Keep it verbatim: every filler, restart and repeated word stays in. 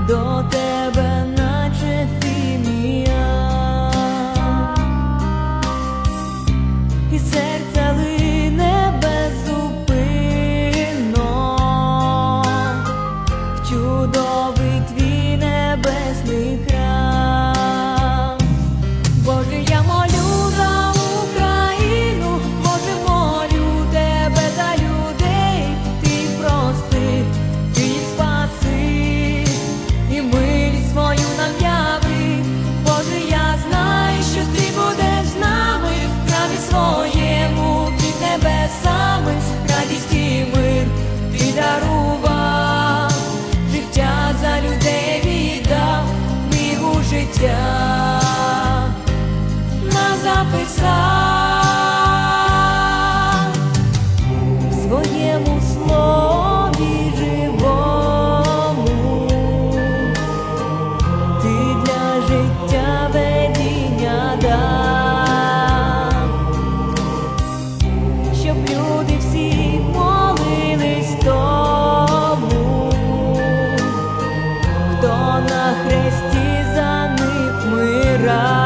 до тебе, наче фімія, і серце лине беззупинно в чудовий твій небесний храм. Боже, я молю за Україну, Боже, молю тебе за людей, ти прости, ти їх спаси, і милість свою нам яви. Боже, я знаю, що ти будеш з нами в храмі своєму під небесами, радість і мир ти дарував, життя за людей віддав, книгу життя записав в своєму слові живому, ти для життя ведіння дав, щоб люди всі молились тому, хто на хресті за них вмирав.